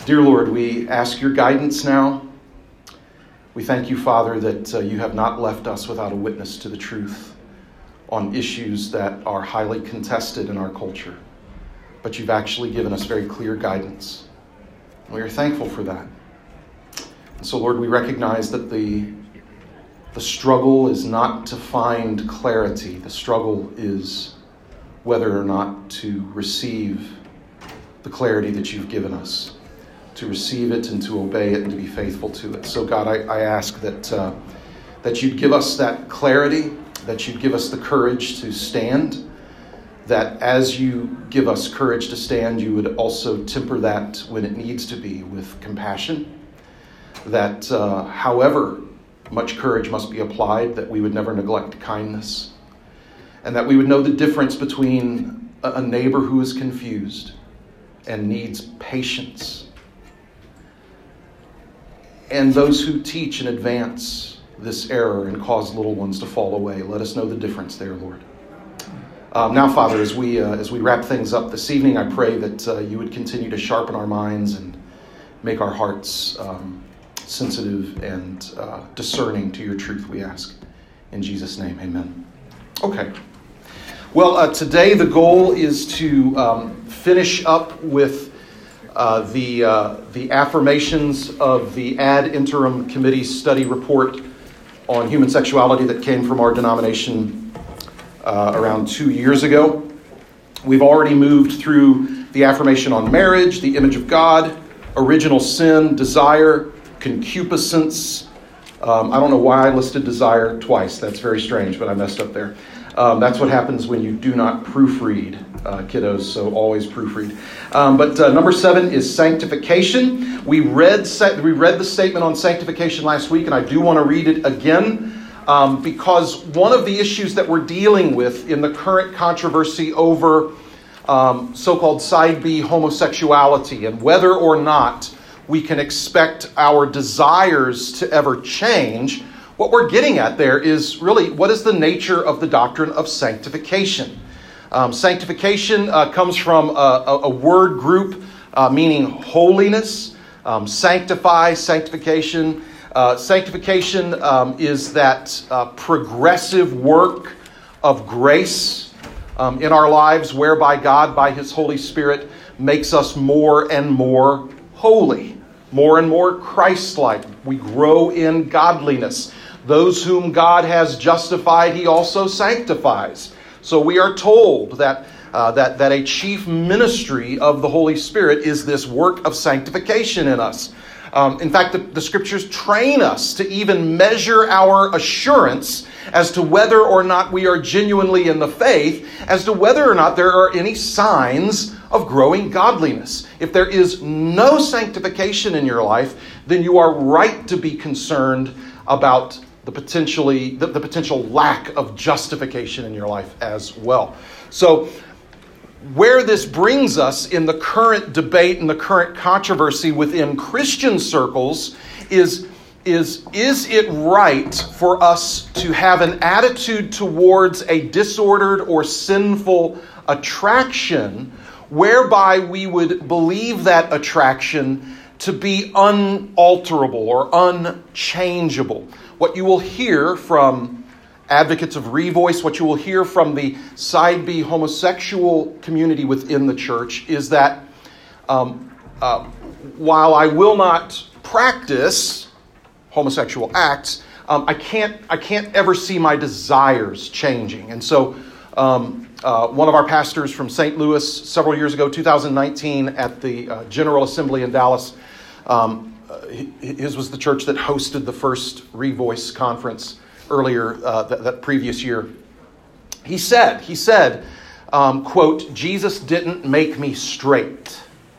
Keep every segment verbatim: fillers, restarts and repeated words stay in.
Dear Lord, we ask your guidance now. We thank you, Father, that uh, you have not left us without a witness to the truth on issues that are highly contested in our culture. But you've actually given us very clear guidance. We are thankful for that. And so, Lord, we recognize that the, the struggle is not to find clarity. The struggle is whether or not to receive the clarity that you've given us, to receive it and to obey it and to be faithful to it. So, God, I, I ask that uh, that you'd give us that clarity, that you'd give us the courage to stand, that as you give us courage to stand, you would also temper that when it needs to be with compassion, that uh, however much courage must be applied, that we would never neglect kindness, and that we would know the difference between a, a neighbor who is confused and needs patience, and those who teach and advance this error and cause little ones to fall away. Let us know the difference there, Lord. Um, now, Father, as we uh, as we wrap things up this evening, I pray that uh, you would continue to sharpen our minds and make our hearts um, sensitive and uh, discerning to your truth, we ask. In Jesus' name, amen. Okay. Well, uh, today the goal is to um, finish up with Uh, the uh, the affirmations of the Ad Interim Committee study report on human sexuality that came from our denomination uh, around two years ago. We've already moved through the affirmation on marriage, the image of God, original sin, desire, concupiscence. Um, I don't know why I listed desire twice. That's very strange, but I messed up there. Um, that's what happens when you do not proofread, uh, kiddos, so always proofread. Um, but uh, number seven is sanctification. We read we read the statement on sanctification last week, and I do want to read it again um, because one of the issues that we're dealing with in the current controversy over um, so-called side B homosexuality and whether or not we can expect our desires to ever change, what we're getting at there is really what is the nature of the doctrine of sanctification. Um, sanctification uh, comes from a, a word group uh, meaning holiness, um, sanctify, sanctification. Uh, sanctification um, is that uh, progressive work of grace um, in our lives whereby God, by His Holy Spirit, makes us more and more holy, more and more Christ-like. We grow in godliness. Those whom God has justified, He also sanctifies. So we are told that, uh, that, that a chief ministry of the Holy Spirit is this work of sanctification in us. Um, in fact, the, the Scriptures train us to even measure our assurance as to whether or not we are genuinely in the faith, as to whether or not there are any signs of growing godliness. If there is no sanctification in your life, then you are right to be concerned about the potentially the, the potential lack of justification in your life as well. So where this brings us in the current debate and the current controversy within Christian circles is, is, is it right for us to have an attitude towards a disordered or sinful attraction whereby we would believe that attraction to be unalterable or unchangeable? What you will hear from advocates of Revoice, what you will hear from the side B homosexual community within the church is that um, uh, while I will not practice homosexual acts, um, I can't I can't ever see my desires changing. And so um, uh, one of our pastors from Saint Louis several years ago, two thousand nineteen, at the uh, General Assembly in Dallas, um, his was the church that hosted the first Revoice conference earlier uh, that, that previous year. He said, he said, um, quote, "Jesus didn't make me straight."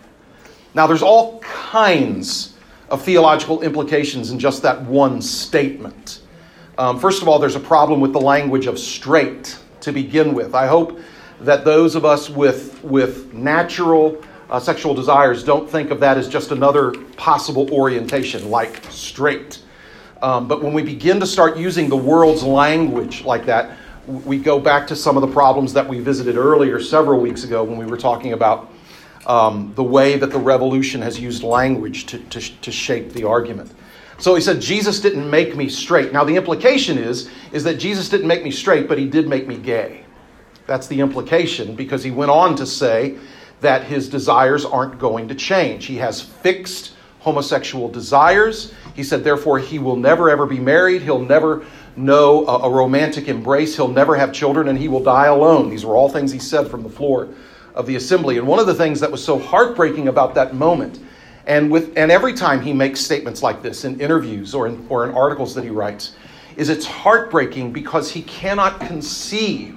Now, there's all kinds of theological implications in just that one statement. Um, first of all, there's a problem with the language of straight to begin with. I hope that those of us with, with natural Uh, sexual desires don't think of that as just another possible orientation, like straight. Um, but when we begin to start using the world's language like that, we go back to some of the problems that we visited earlier several weeks ago when we were talking about um, the way that the revolution has used language to, to, to shape the argument. So he said, Jesus didn't make me straight. Now the implication is, is that Jesus didn't make me straight, but he did make me gay. That's the implication, because he went on to say that his desires aren't going to change. He has fixed homosexual desires. He said, therefore, he will never, ever be married. He'll never know a, a romantic embrace. He'll never have children, and he will die alone. These were all things he said from the floor of the assembly. And one of the things that was so heartbreaking about that moment, and with and every time he makes statements like this in interviews or in, or in articles that he writes, is it's heartbreaking because he cannot conceive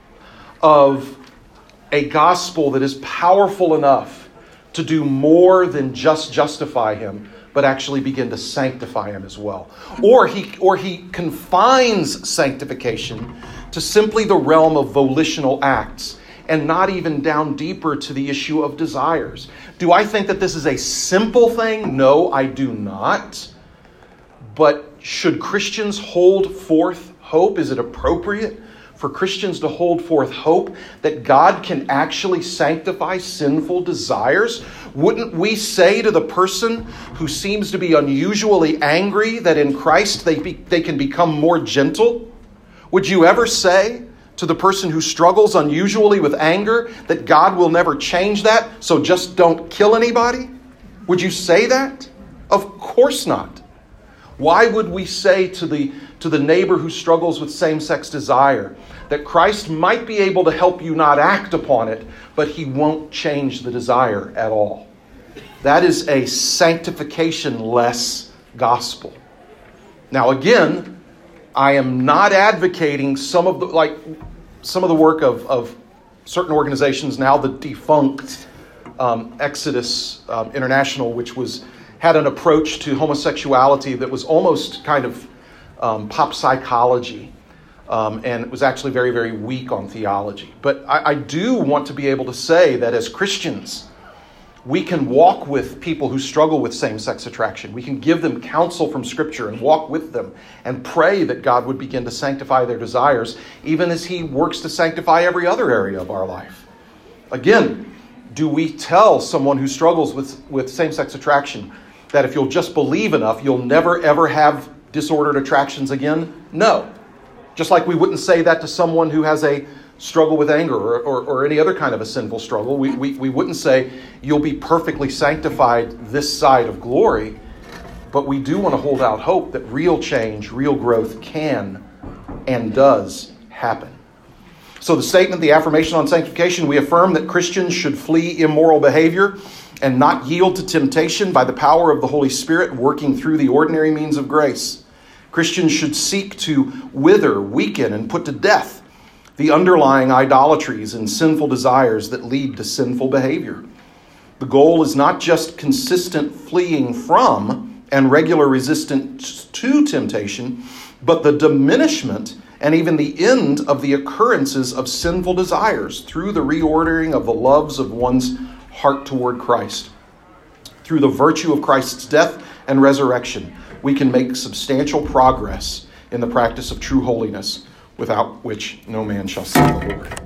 of a gospel that is powerful enough to do more than just justify him, but actually begin to sanctify him as well. Or he or he confines sanctification to simply the realm of volitional acts and not even down deeper to the issue of desires. Do I think that this is a simple thing? No, I do not. But should Christians hold forth hope? Is it appropriate for Christians to hold forth hope that God can actually sanctify sinful desires? Wouldn't we say to the person who seems to be unusually angry that in Christ they, be, they can become more gentle? Would you ever say to the person who struggles unusually with anger that God will never change that, so just don't kill anybody? Would you say that? Of course not. Why would we say to the to the neighbor who struggles with same-sex desire that Christ might be able to help you not act upon it, but he won't change the desire at all? That is a sanctification-less gospel. Now again, I am not advocating some of the like some of the work of, of certain organizations, now the defunct um, Exodus um, International, which was had an approach to homosexuality that was almost kind of um, pop psychology, um, and it was actually very, very weak on theology. But I, I do want to be able to say that as Christians, we can walk with people who struggle with same-sex attraction. We can give them counsel from Scripture and walk with them and pray that God would begin to sanctify their desires, even as he works to sanctify every other area of our life. Again, do we tell someone who struggles with, with same-sex attraction that if you'll just believe enough, you'll never, ever have disordered attractions again? No. Just like we wouldn't say that to someone who has a struggle with anger or, or, or any other kind of a sinful struggle. We, we, we wouldn't say you'll be perfectly sanctified this side of glory, but we do want to hold out hope that real change, real growth can and does happen. So the statement, the affirmation on sanctification, we affirm that Christians should flee immoral behavior and not yield to temptation by the power of the Holy Spirit working through the ordinary means of grace. Christians should seek to wither, weaken, and put to death the underlying idolatries and sinful desires that lead to sinful behavior. The goal is not just consistent fleeing from and regular resistance to temptation, but the diminishment and even the end of the occurrences of sinful desires through the reordering of the loves of one's heart toward Christ. Through the virtue of Christ's death and resurrection, we can make substantial progress in the practice of true holiness, without which no man shall see the Lord.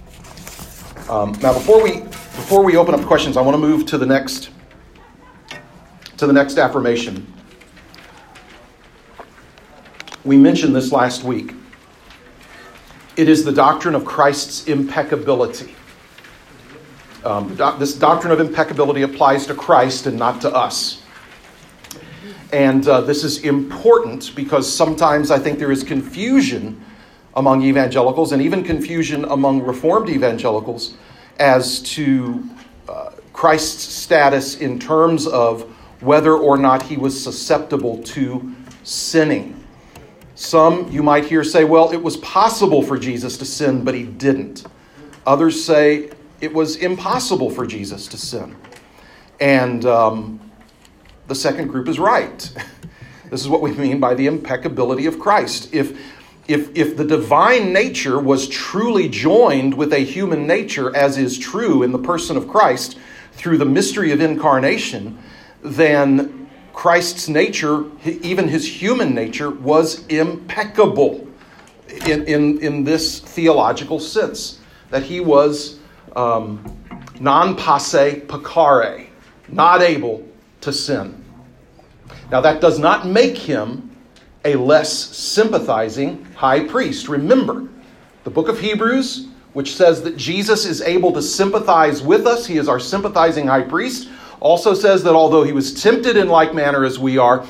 Um, now, before we before we open up questions, I want to move to the next to the next affirmation. We mentioned this last week. It is the doctrine of Christ's impeccability. Um, this doctrine of impeccability applies to Christ and not to us. And uh, this is important because sometimes I think there is confusion among evangelicals and even confusion among Reformed evangelicals as to uh, Christ's status in terms of whether or not he was susceptible to sinning. Some you might hear say, well, it was possible for Jesus to sin, but he didn't. Others say it was impossible for Jesus to sin. And um, the second group is right. This is what we mean by the impeccability of Christ. If If, if the divine nature was truly joined with a human nature, as is true in the person of Christ, through the mystery of incarnation, then Christ's nature, even his human nature, was impeccable in, in, in this theological sense, that he was um, non posse peccare, not able to sin. Now that does not make him a less sympathizing high priest. Remember, the book of Hebrews, which says that Jesus is able to sympathize with us, he is our sympathizing high priest, also says that although he was tempted in like manner as we are,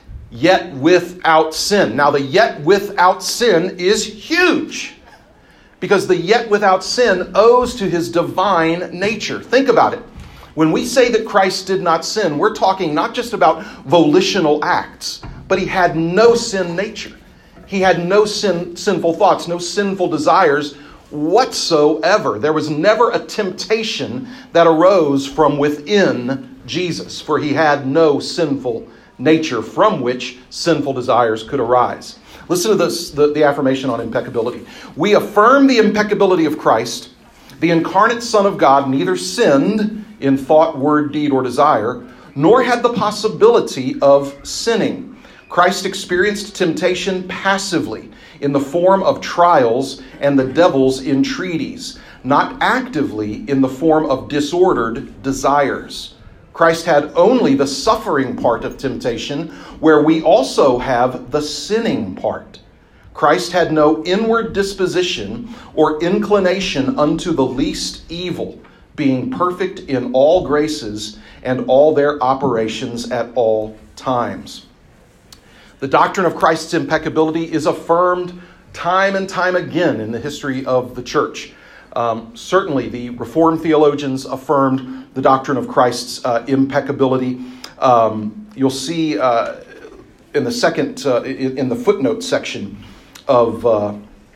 yet without sin. Now the yet without sin is huge, because the yet without sin owes to his divine nature. Think about it. When we say that Christ did not sin, we're talking not just about volitional acts, but he had no sin nature. He had no sin, sinful thoughts, no sinful desires whatsoever. There was never a temptation that arose from within Jesus, for he had no sinful nature from which sinful desires could arise. Listen to this, the, the affirmation on impeccability. We affirm the impeccability of Christ. The incarnate Son of God neither sinned in thought, word, deed, or desire, nor had the possibility of sinning. Christ experienced temptation passively in the form of trials and the devil's entreaties, not actively in the form of disordered desires. Christ had only the suffering part of temptation, where we also have the sinning part. Christ had no inward disposition or inclination unto the least evil, being perfect in all graces and all their operations at all times. The doctrine of Christ's impeccability is affirmed time and time again in the history of the church. Um, certainly, the Reformed theologians affirmed the doctrine of Christ's uh, impeccability. Um, you'll see uh, in the second, uh, in, in the footnote section of uh,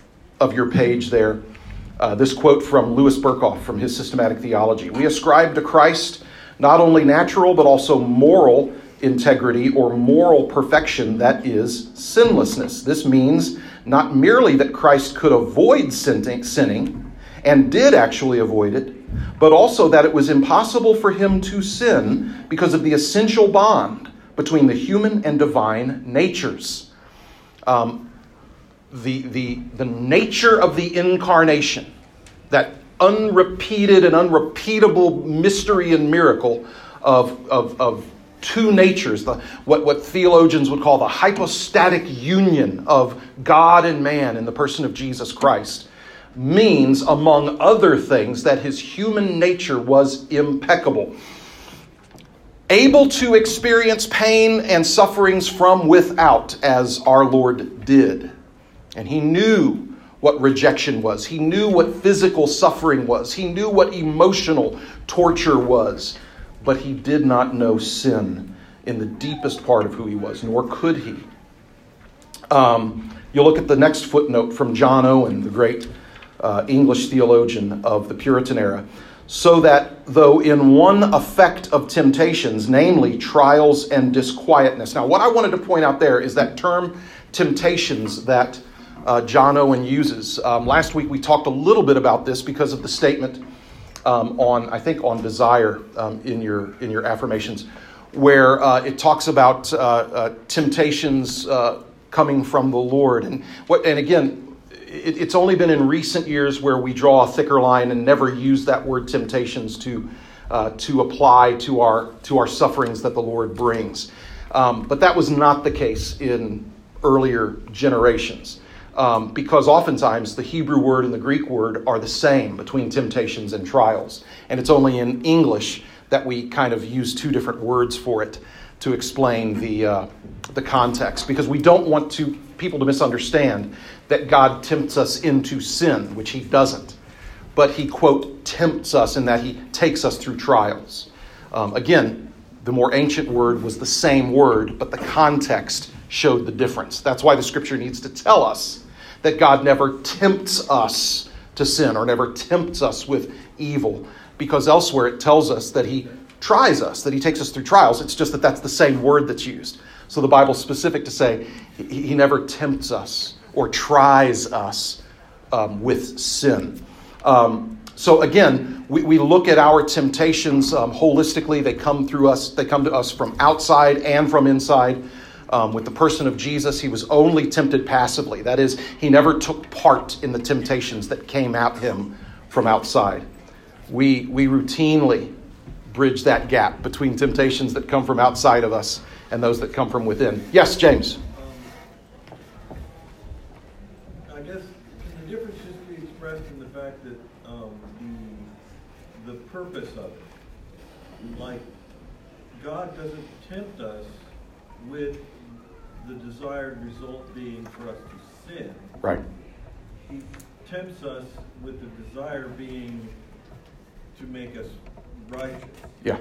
of your page there, uh, this quote from Louis Berkhoff from his Systematic Theology. We ascribe to Christ not only natural but also moral integrity or moral perfection, that is sinlessness. This means not merely that Christ could avoid sinning, sinning and did actually avoid it, but also that it was impossible for him to sin because of the essential bond between the human and divine natures. Um, the, the, the nature of the incarnation, that unrepeated and unrepeatable mystery and miracle of, of, of two natures, the, what, what theologians would call the hypostatic union of God and man in the person of Jesus Christ, means, among other things, that his human nature was impeccable. Able to experience pain and sufferings from without, as our Lord did. And he knew what rejection was. He knew what physical suffering was. He knew what emotional torture was. But he did not know sin in the deepest part of who he was, nor could he. Um, you'll look at the next footnote from John Owen, the great uh, English theologian of the Puritan era. So that though in one effect of temptations, namely trials and disquietness. Now, what I wanted to point out there is that term temptations that uh, John Owen uses. Um, last week we talked a little bit about this because of the statement um, on, I think, on desire um, in your in your affirmations, where uh, it talks about uh, uh, temptations uh, coming from the Lord. And what, and again, it, it's only been in recent years where we draw a thicker line and never use that word temptations to uh, to apply to our to our sufferings that the Lord brings. Um, but that was not the case in earlier generations, um, because oftentimes the Hebrew word and the Greek word are the same between temptations and trials, and it's only in English that we kind of use two different words for it to explain the uh, the context, because we don't want to people to misunderstand that God tempts us into sin, which he doesn't. But he, quote, tempts us in that he takes us through trials. Um, again, the more ancient word was the same word, but the context showed the difference. That's why the scripture needs to tell us that God never tempts us to sin or never tempts us with evil, because elsewhere it tells us that he tries us, that he takes us through trials. It's just that that's the same word that's used. So the Bible's specific to say he, he never tempts us or tries us um, with sin. Um, so again, we, we look at our temptations um, holistically. They come through us. They come to us from outside and from inside. Um, with the person of Jesus, he was only tempted passively. That is, he never took part in the temptations that came at him from outside. we we routinely bridge that gap between temptations that come from outside of us and those that come from within. Yes, James? Um, I guess, can the difference just be expressed in the fact that um, the, the purpose of it? Like, God doesn't tempt us with the desired result being for us to sin. Right. He tempts us with the desire being to make us righteous. Yeah.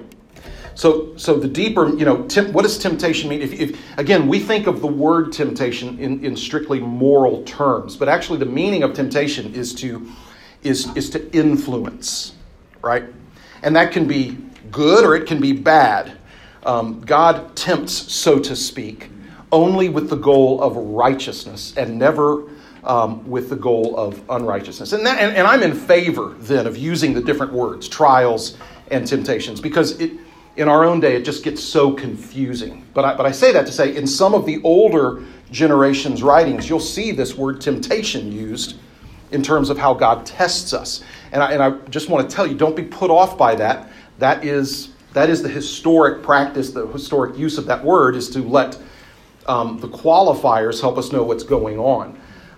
So, so the deeper, you know, temp, what does temptation mean? If, if again, we think of the word temptation in, in strictly moral terms, but actually the meaning of temptation is to is is to influence, right? And that can be good or it can be bad. Um, God tempts, so to speak, only with the goal of righteousness and never um, with the goal of unrighteousness. And, that, and, and I'm in favor then of using the different words, trials and temptations, because it, in our own day it just gets so confusing. But I, but I say that to say in some of the older generations' writings, you'll see this word temptation used in terms of how God tests us. And I, and I just want to tell you, don't be put off by that. That is that is the historic practice, the historic use of that word is to let um, the qualifiers help us know what's going on.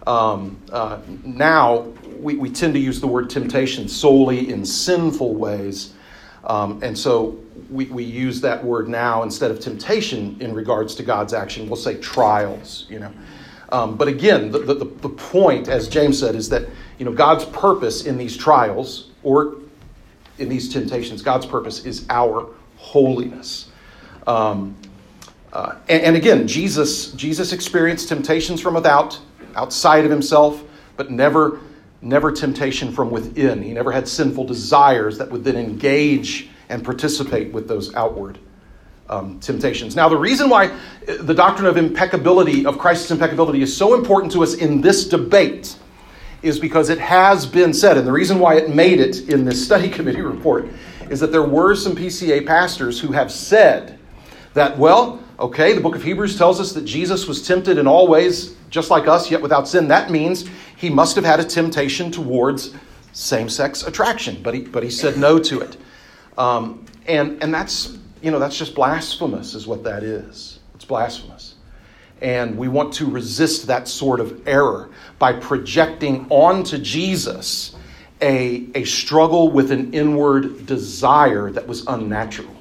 Um, uh, now, we, we tend to use the word temptation solely in sinful ways. Um, and so we, we use that word now instead of temptation in regards to God's action. We'll say trials, you know. Um, but again, the, the, the point, as James said, is that, you know, God's purpose in these trials or in these temptations, God's purpose is our holiness. Um, uh, and, and again, Jesus, Jesus experienced temptations from without, outside of himself, but never, never temptation from within. He never had sinful desires that would then engage and participate with those outward um, temptations. Now, the reason why the doctrine of impeccability, of Christ's impeccability, is so important to us in this debate is because it has been said, and the reason why it made it in this study committee report is that there were some P C A pastors who have said that, well, okay, the book of Hebrews tells us that Jesus was tempted in all ways, just like us, yet without sin. That means he must have had a temptation towards same-sex attraction, but he but he said no to it. Um, and and that's, you know, that's just blasphemous is what that is. It's blasphemous. And we want to resist that sort of error by projecting onto Jesus a, a struggle with an inward desire that was unnatural.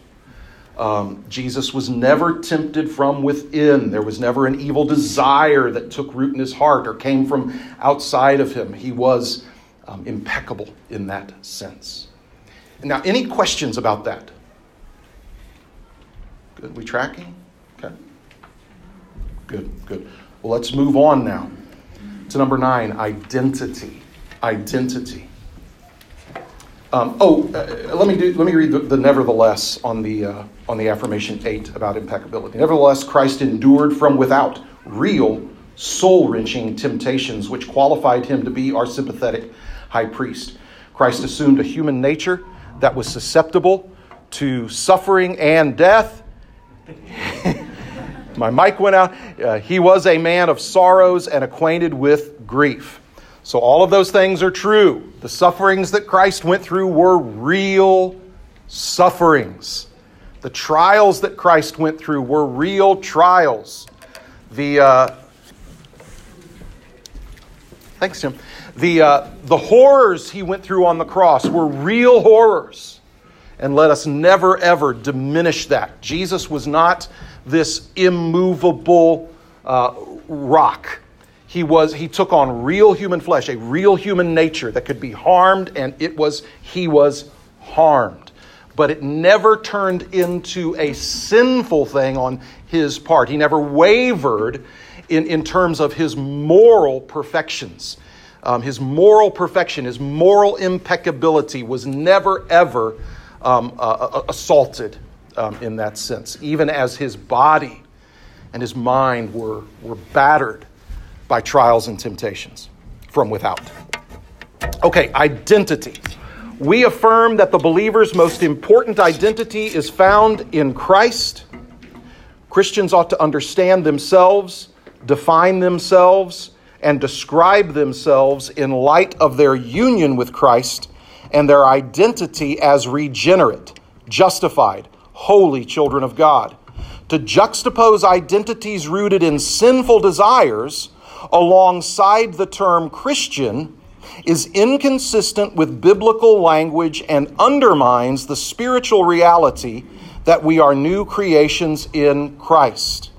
Um, Jesus was never tempted from within. There was never an evil desire that took root in his heart or came from outside of him. He was um, impeccable in that sense. Now, any questions about that? Good. We tracking? Okay. Good, good. Well, let's move on now to number nine, identity. Identity. Um, oh, uh, let me do. Let me read the, the nevertheless on the uh, on the affirmation eight about impeccability. Nevertheless, Christ endured from without real soul-wrenching temptations, which qualified him to be our sympathetic high priest. Christ assumed a human nature that was susceptible to suffering and death. My mic went out. Uh, he was a man of sorrows and acquainted with grief. So all of those things are true. The sufferings that Christ went through were real sufferings. The trials that Christ went through were real trials. The uh, thanks, Tim. The uh, the horrors he went through on the cross were real horrors. And let us never, ever diminish that. Jesus was not this immovable uh, rock. He was. He took on real human flesh, a real human nature that could be harmed, and it was. He was harmed, but it never turned into a sinful thing on his part. He never wavered in, in terms of his moral perfections. Um, his moral perfection, his moral impeccability was never, ever um, uh, assaulted um, in that sense, even as his body and his mind were, were battered by trials and temptations from without. Okay, identity. We affirm that the believer's most important identity is found in Christ. Christians ought to understand themselves, define themselves, and describe themselves in light of their union with Christ and their identity as regenerate, justified, holy children of God. To juxtapose identities rooted in sinful desires alongside the term Christian is inconsistent with biblical language and undermines the spiritual reality that we are new creations in Christ.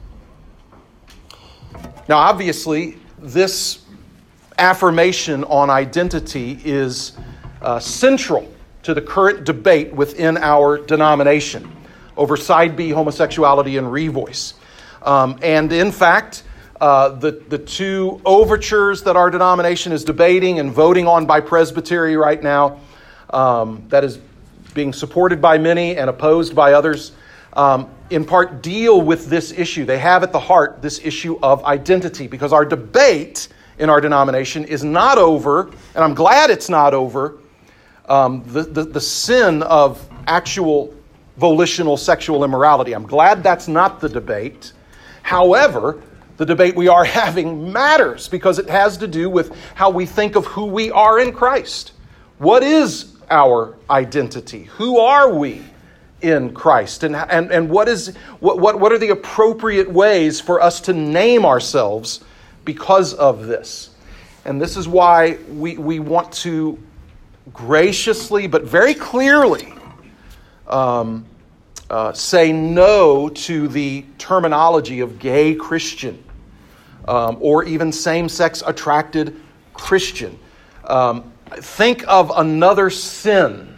Now, obviously, this affirmation on identity is uh, central to the current debate within our denomination over Side B, homosexuality, and revoice. Um, and in fact, uh, the, the two overtures that our denomination is debating and voting on by Presbytery right now, um, that is being supported by many and opposed by others, um, in part deal with this issue. They have at the heart this issue of identity, because our debate in our denomination is not over, and I'm glad it's not over, um, the, the, the sin of actual volitional sexual immorality. I'm glad that's not the debate. However, the debate we are having matters because it has to do with how we think of who we are in Christ. What is our identity? Who are we in Christ? And, and, and what is what, what, what are the appropriate ways for us to name ourselves because of this? And this is why we, we want to graciously but very clearly um, uh, say no to the terminology of gay Christian um, or even same-sex attracted Christian. Um, think of another sin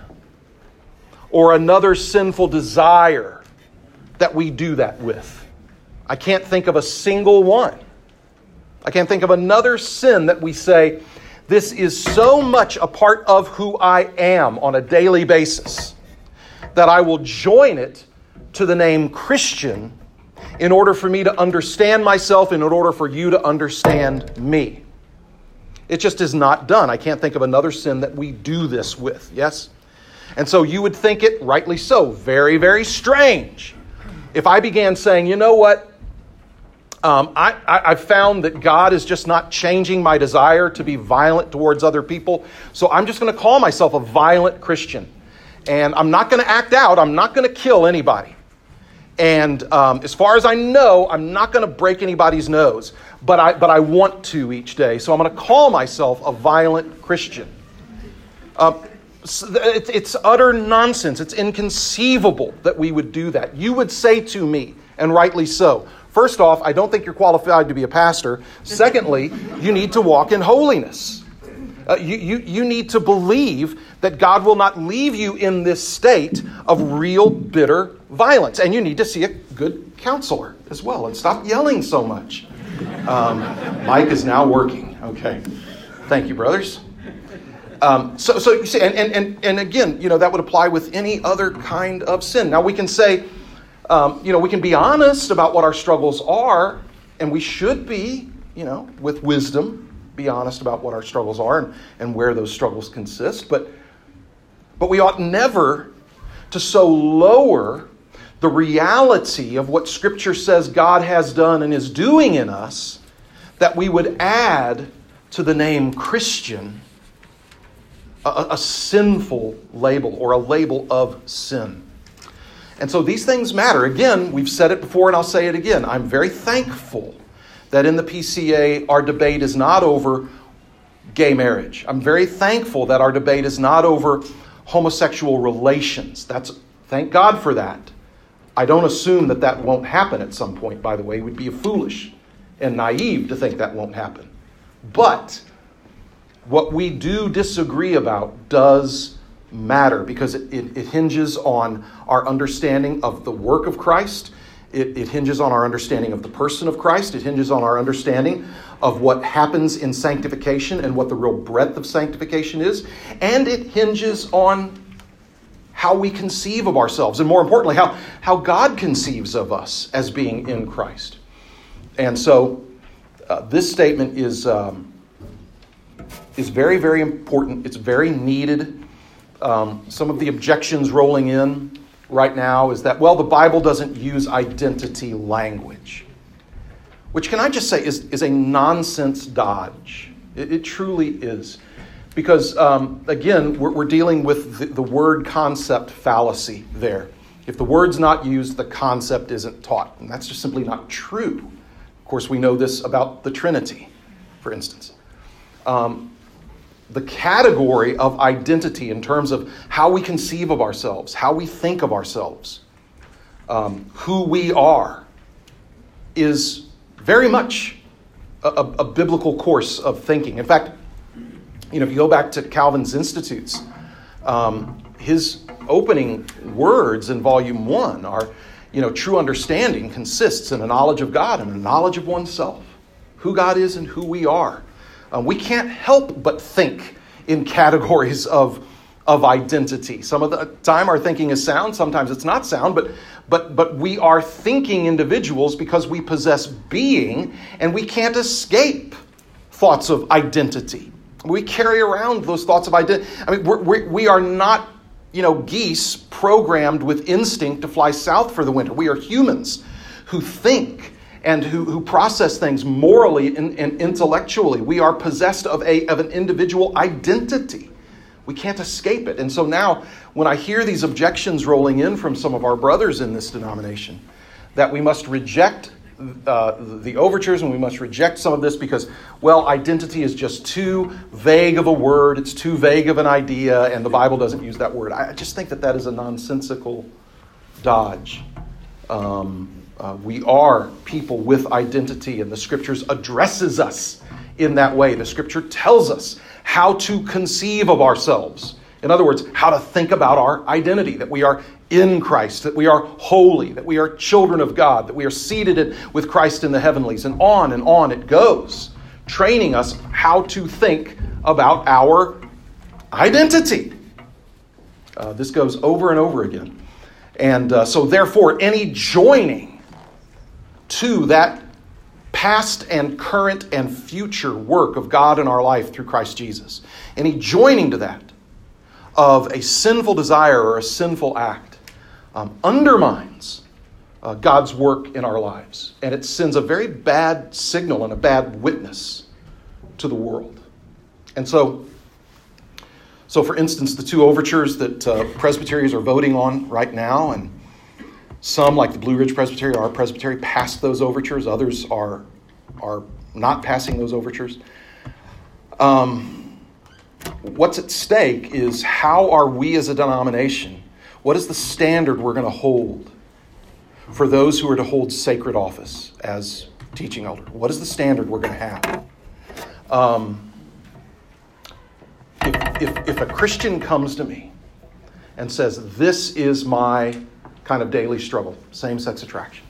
or another sinful desire that we do that with. I can't think of a single one. I can't think of another sin that we say, this is so much a part of who I am on a daily basis that I will join it to the name Christian in order for me to understand myself and in order for you to understand me. It just is not done. I can't think of another sin that we do this with, yes? And so you would think it, rightly so, very, very strange if I began saying, you know what? Um, I, I, I've found that God is just not changing my desire to be violent towards other people. So I'm just going to call myself a violent Christian. And I'm not going to act out. I'm not going to kill anybody. And um, as far as I know, I'm not going to break anybody's nose. But I, but I want to each day. So I'm going to call myself a violent Christian. Um, it's, it's utter nonsense. It's inconceivable that we would do that. You would say to me, and rightly so, first off, I don't think you're qualified to be a pastor. Secondly, you need to walk in holiness. Uh, you, you, you need to believe that God will not leave you in this state of real bitter violence. And you need to see a good counselor as well. And stop yelling so much. Um, Mike is now working. Okay. Thank you, brothers. Um, so, so you see, and, and, and, and again, you know, that would apply with any other kind of sin. Now we can say, Um, you know, we can be honest about what our struggles are, and we should be, you know, with wisdom, be honest about what our struggles are and, and where those struggles consist. But, but we ought never to so lower the reality of what Scripture says God has done and is doing in us that we would add to the name Christian a, a sinful label or a label of sin. And so these things matter. Again, we've said it before and I'll say it again. I'm very thankful that in the P C A our debate is not over gay marriage. I'm very thankful that our debate is not over homosexual relations. That's, thank God for that. I don't assume that that won't happen at some point, by the way. It would be foolish and naive to think that won't happen. But what we do disagree about does matter because it, it, it hinges on our understanding of the work of Christ. It, it hinges on our understanding of the person of Christ. It hinges on our understanding of what happens in sanctification and what the real breadth of sanctification is. And it hinges on how we conceive of ourselves, and more importantly, how, how God conceives of us as being in Christ. And so uh, this statement is, um, is very, very important. It's very needed. Um, some of the objections rolling in right now is that, well, the Bible doesn't use identity language, which, can I just say, is, is a nonsense dodge. It, it truly is. Because, um, again, we're, we're dealing with the, the word concept fallacy there. If the word's not used, the concept isn't taught. And that's just simply not true. Of course, we know this about the Trinity, for instance. Um, the category of identity in terms of how we conceive of ourselves, how we think of ourselves, um, who we are, is very much a, a, a biblical course of thinking. In fact, you know, if you go back to Calvin's Institutes, um, his opening words in volume one are, you know, true understanding consists in a knowledge of God and a knowledge of oneself, who God is and who we are. Um, we can't help but think in categories of, of identity. Some of the time our thinking is sound, sometimes it's not sound, but, but, but we are thinking individuals because we possess being, and we can't escape thoughts of identity. We carry around those thoughts of identity. I mean, we're, we're, we are not, you know, geese programmed with instinct to fly south for the winter. We are humans who think and who, who process things morally and, and intellectually. We are possessed of a of an individual identity. We can't escape it. And so now, when I hear these objections rolling in from some of our brothers in this denomination, that we must reject Uh, the overtures and we must reject some of this because, well, identity is just too vague of a word, it's too vague of an idea, and the Bible doesn't use that word. I just think that that is a nonsensical dodge. Um, uh, we are people with identity, and the Scriptures addresses us in that way. The Scripture tells us how to conceive of ourselves. In other words, how to think about our identity, that we are in Christ, that we are holy, that we are children of God, that we are seated in, with Christ in the heavenlies, and on and on it goes, training us how to think about our identity. Uh, this goes over and over again. And uh, so therefore, any joining to that past and current and future work of God in our life through Christ Jesus, any joining to that of a sinful desire or a sinful act um, undermines uh, God's work in our lives. And it sends a very bad signal and a bad witness to the world. And so, so for instance, the two overtures that uh, Presbyteries are voting on right now, and some, like the Blue Ridge Presbytery, our Presbytery, passed those overtures. Others are, are not passing those overtures. Um... What's at stake is, how are we as a denomination, what is the standard we're going to hold for those who are to hold sacred office as teaching elder? What is the standard we're going to have? Um, if, if, if a Christian comes to me and says, this is my kind of daily struggle, same-sex attraction,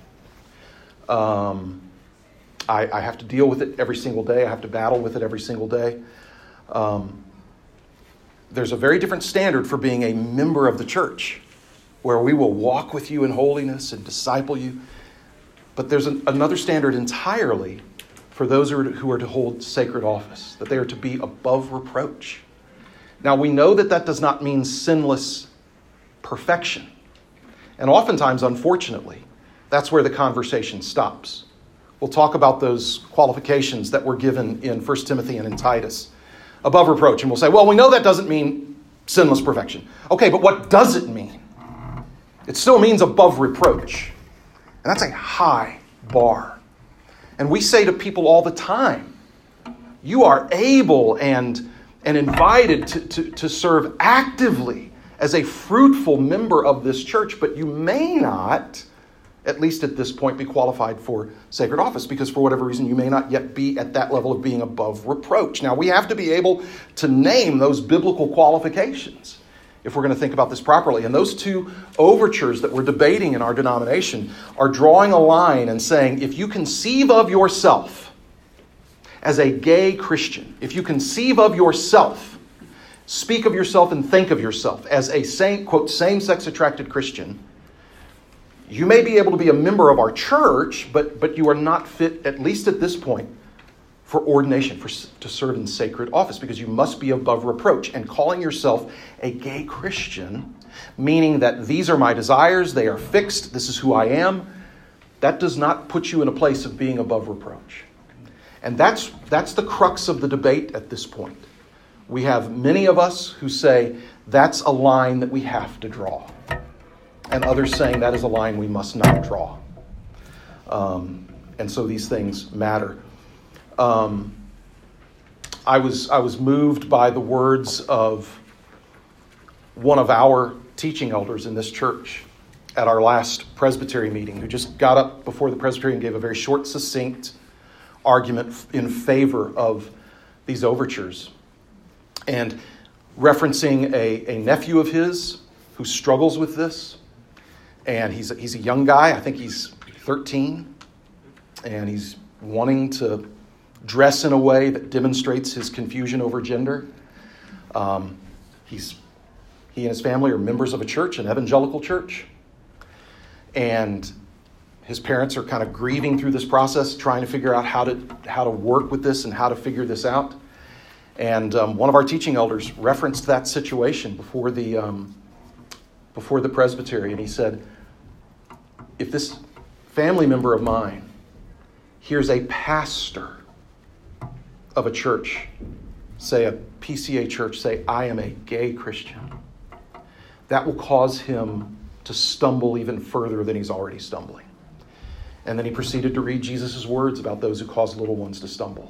um, I, I have to deal with it every single day. I have to battle with it every single day. Um, There's a very different standard for being a member of the church, where we will walk with you in holiness and disciple you. But there's an, another standard entirely for those who are, to, who are to hold sacred office, that they are to be above reproach. Now, we know that that does not mean sinless perfection. And oftentimes, unfortunately, that's where the conversation stops. We'll talk about those qualifications that were given in First Timothy and in Titus. Above reproach. And we'll say, well, we know that doesn't mean sinless perfection. Okay, but what does it mean? It still means above reproach. And that's a high bar. And we say to people all the time, you are able and, and invited to, to, to serve actively as a fruitful member of this church, but you may not, at least at this point, be qualified for sacred office, because for whatever reason you may not yet be at that level of being above reproach. Now, we have to be able to name those biblical qualifications if we're going to think about this properly. And those two overtures that we're debating in our denomination are drawing a line and saying, if you conceive of yourself as a gay Christian, if you conceive of yourself, speak of yourself and think of yourself as a same, quote, same-sex attracted Christian, you may be able to be a member of our church, but, but you are not fit, at least at this point, for ordination, for to serve in sacred office, because you must be above reproach. And calling yourself a gay Christian, meaning that these are my desires, they are fixed, this is who I am, that does not put you in a place of being above reproach. And that's that's the crux of the debate at this point. We have many of us who say that's a line that we have to draw, and others saying that is a line we must not draw. Um, and so these things matter. Um, I was I was moved by the words of one of our teaching elders in this church at our last Presbytery meeting, who just got up before the Presbytery and gave a very short, succinct argument in favor of these overtures. And referencing a, a nephew of his who struggles with this. And he's, he's a young guy. I think he's thirteen. And he's wanting to dress in a way that demonstrates his confusion over gender. Um, he's he and his family are members of a church, an evangelical church. And his parents are kind of grieving through this process, trying to figure out how to how to work with this and how to figure this out. And um, one of our teaching elders referenced that situation before the um, before the presbytery, and he said, if this family member of mine hears a pastor of a church, say a P C A church, say, I am a gay Christian, that will cause him to stumble even further than he's already stumbling. And then he proceeded to read Jesus' words about those who cause little ones to stumble.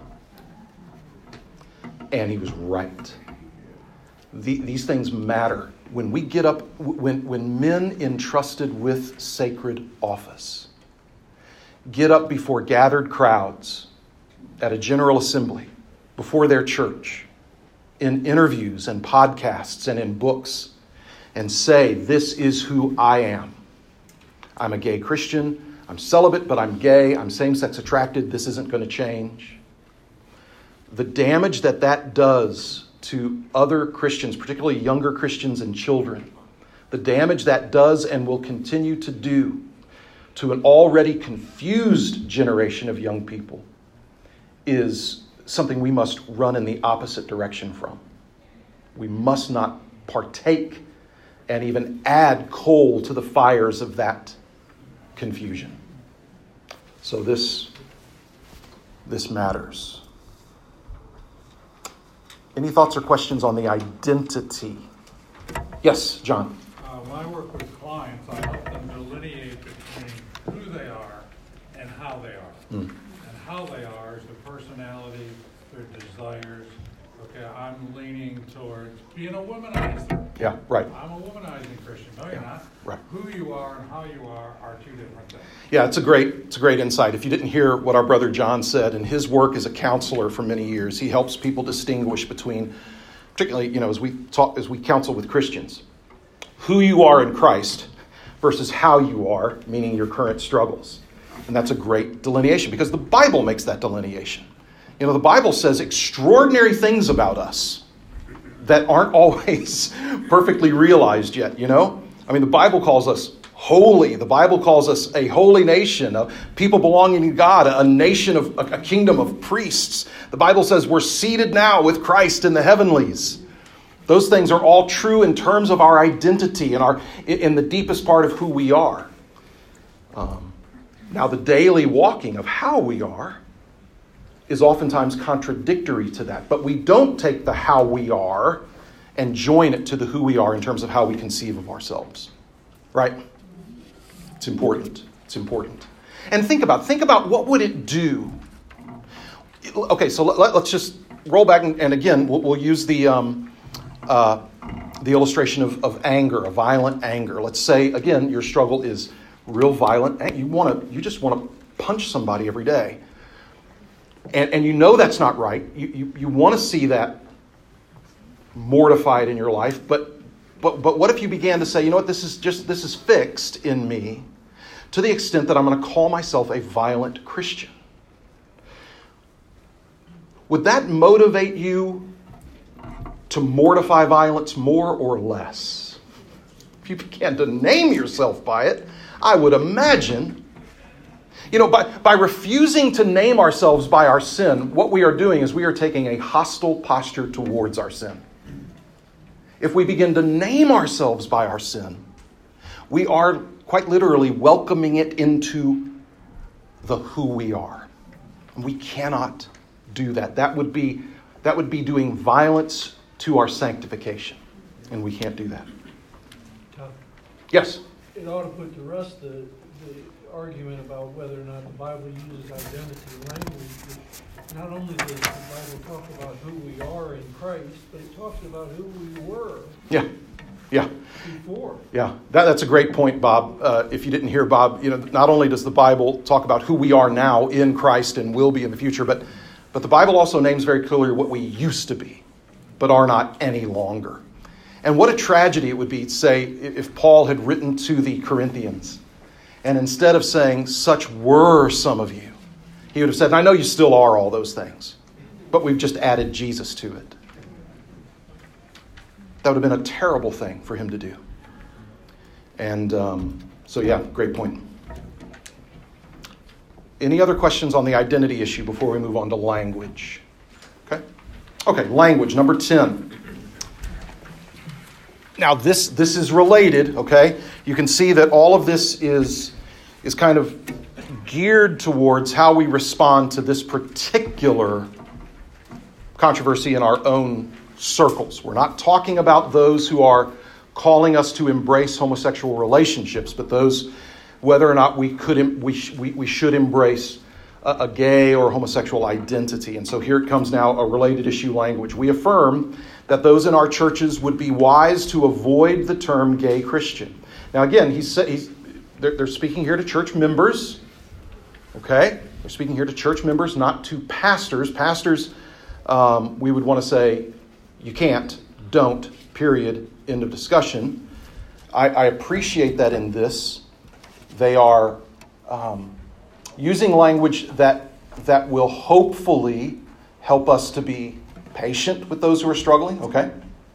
And he was right. The, these things matter. When we get up, when, when men entrusted with sacred office get up before gathered crowds at a general assembly, before their church, in interviews and podcasts and in books, and say, this is who I am. I'm a gay Christian. I'm celibate, but I'm gay. I'm same-sex attracted. This isn't going to change. The damage that that does to other Christians, particularly younger Christians and children, the damage that does and will continue to do to an already confused generation of young people is something we must run in the opposite direction from. We must not partake and even add coal to the fires of that confusion. So this, this matters. Any thoughts or questions on the identity? Yes, John. Uh, when I work with clients, I help them delineate between who they are and how they are. Mm. And how they are is the personality, their desires. Okay, I'm leaning towards being a womanizer. Yeah, right. I'm a womanizing Christian. No, you're yeah, not. Right. Who you are and how you are are two different things. Yeah, it's a great it's a great insight. If you didn't hear what our brother John said, in his work as a counselor for many years, he helps people distinguish between, particularly, you know, as we talk, as we counsel with Christians, who you are in Christ versus how you are, meaning your current struggles. And that's a great delineation because the Bible makes that delineation. You know, the Bible says extraordinary things about us that aren't always perfectly realized yet, you know? I mean, the Bible calls us holy. The Bible calls us a holy nation, a people belonging to God, a nation of a kingdom of priests. The Bible says we're seated now with Christ in the heavenlies. Those things are all true in terms of our identity and our in the deepest part of who we are. Um, now, the daily walking of how we are is oftentimes contradictory to that. But we don't take the how we are and join it to the who we are in terms of how we conceive of ourselves. Right? It's important. It's important. And think about, think about what would it do? Okay, so let, let's just roll back and, and again, we'll, we'll use the um, uh, the illustration of, of anger, a violent anger. Let's say, again, your struggle is real violent. You want to, you just want to punch somebody every day. And, and you know that's not right. You, you, you want to see that mortified in your life. But, but, but what if you began to say, you know what, this is just, this is fixed in me to the extent that I'm going to call myself a violent Christian? Would that motivate you to mortify violence more or less? If you began to name yourself by it, I would imagine, you know, by, by refusing to name ourselves by our sin, what we are doing is we are taking a hostile posture towards our sin. If we begin to name ourselves by our sin, we are quite literally welcoming it into the who we are. And we cannot do that. That would be, that would be doing violence to our sanctification. And we can't do that. Tom, Yes? it ought to put to rest the, the argument about whether or not the Bible uses identity language. Which not only does the Bible talk about who we are in Christ, but it talks about who we were Yeah. Yeah. before. Yeah. That, that's a great point, Bob. Uh, if you didn't hear Bob, you know, not only does the Bible talk about who we are now in Christ and will be in the future, but, but the Bible also names very clearly what we used to be, but are not any longer. And what a tragedy it would be, say, if Paul had written to the Corinthians, and instead of saying, such were some of you, he would have said, and I know you still are all those things, but we've just added Jesus to it. That would have been a terrible thing for him to do. And um, so, yeah, great point. Any other questions on the identity issue before we move on to language? Okay. Okay, language, number ten. Now, this this is related, okay? You can see that all of this is, is kind of geared towards how we respond to this particular controversy in our own circles. We're not talking about those who are calling us to embrace homosexual relationships, but those whether or not we could we we, we should embrace a, a gay or homosexual identity. And so here it comes now, a related issue, language. We affirm that those in our churches would be wise to avoid the term gay Christian. Now again, he's, he's they're, they're speaking here to church members. Okay? They're speaking here to church members, not to pastors. Pastors, um, we would want to say, you can't, don't, period, end of discussion. I, I appreciate that in this. They are um, using language that that will hopefully help us to be patient with those who are struggling, okay?